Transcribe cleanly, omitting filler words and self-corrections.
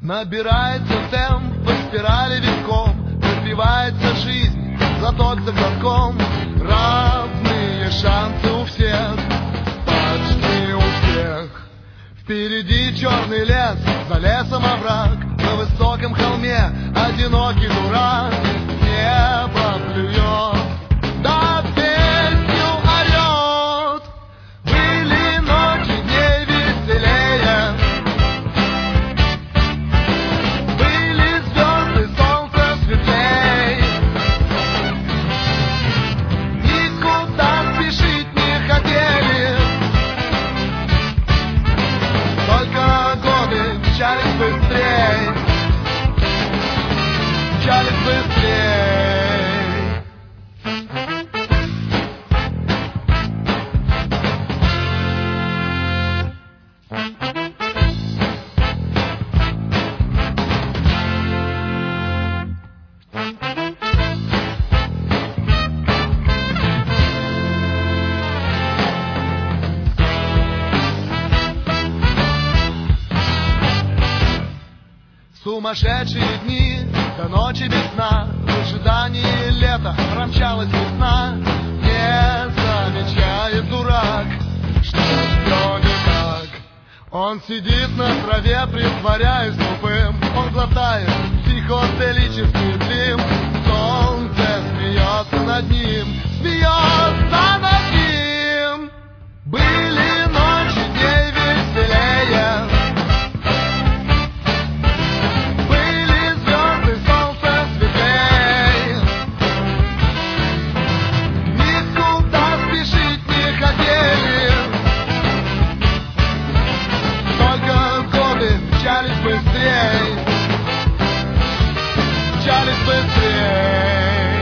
Набирается темп по спирали витком, разбивается жизнь глоток за глотком. Равные шансы у всех, почти у всех. Впереди черный лес, за лесом овраг, на высоком холме одинокий дурак. Небо плюет, да песню орет. Были ночи дней веселее, были звезды, солнце светлей. Никуда спешить не хотели, только годы мчались быстрей, мчались быстрей. Сумасшедшие дни до ночи без сна, в ожидании лета промчалась весна. Не замечает дурак, что все не так. Он сидит на траве, притворяясь тупым. Он глотает психоделический дым. Солнце смеется над ним, смеется над ним. Были ночи дней веселее, мчались быстрей, мчались быстрей.